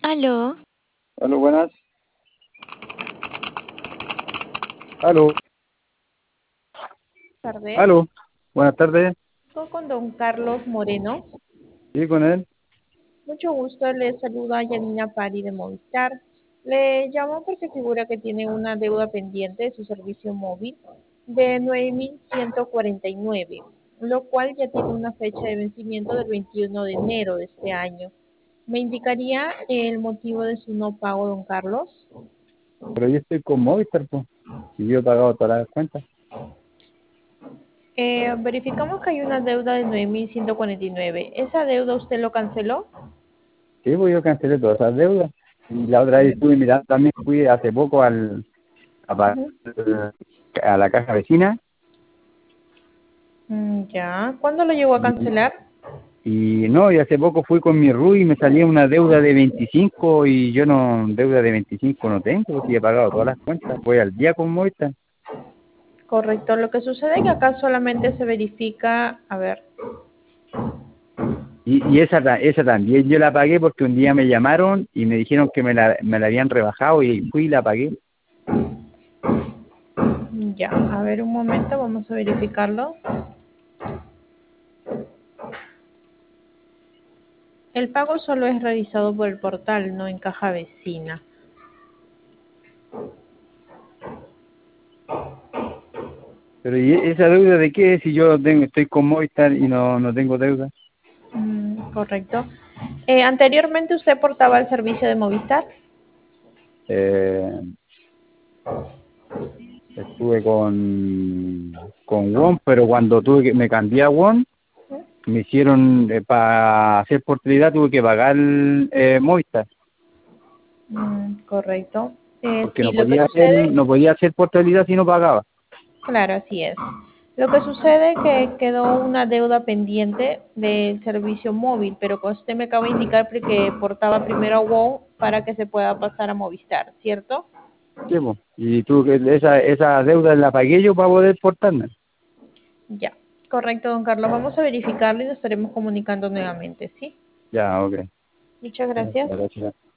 Aló, Aló, buenas. Aló, Tardes, aló. Buenas tardes. con don Carlos Moreno. Sí, con él. Mucho gusto, le saluda Yanina Pari de Movistar. Le llamo porque figura que tiene una deuda pendiente de su servicio móvil de 9.149, lo cual ya tiene una fecha de vencimiento del 21 de enero de este año. ¿Me indicaría el motivo de su no pago, don Carlos? Pero yo estoy con Movistar, pues. Y yo he pagado todas las cuentas. Verificamos que hay una deuda de 9.149. ¿Esa deuda usted lo canceló? Sí, pues yo cancelé todas esas deudas. Y la otra vez estuve mirando, también fui hace poco a pagar Ujú. a la caja vecina. Ya. ¿Cuándo lo llegó a Y, cancelar? y no, y hace poco fui con mi RUI y me salía una deuda de 25 y yo no, deuda de 25 no tengo, porque he pagado todas las cuentas. Voy al día con Movistar. Correcto. Lo que sucede es que acá solamente se verifica, a ver, Y esa también yo la pagué porque un día me llamaron y me dijeron que me la habían rebajado y fui y la pagué. ya, a ver un momento, vamos a verificarlo. El pago solo es realizado por el portal, no en caja vecina. Pero ¿y esa deuda de qué es si yo estoy con Movistar y no tengo deuda? Correcto. Anteriormente usted portaba el servicio de Movistar. Eh, Estuve con WOM, pero cuando me cambié a WOM, me hicieron, para hacer portabilidad tuve que pagar Movistar, Correcto. porque Sí, lo que sucede, no podía hacer portabilidad si no pagaba. claro, así es. Lo que sucede es que quedó una deuda pendiente del servicio móvil, pero como usted me acaba de indicar que portaba primero a WOW para que se pueda pasar a Movistar, ¿cierto? Sí, po. Y esa deuda la pagué yo para poder portarme. Ya. Correcto, don Carlos. Vamos a verificarlo y nos estaremos comunicando nuevamente, ¿sí? Ya, ok. Muchas gracias. Gracias.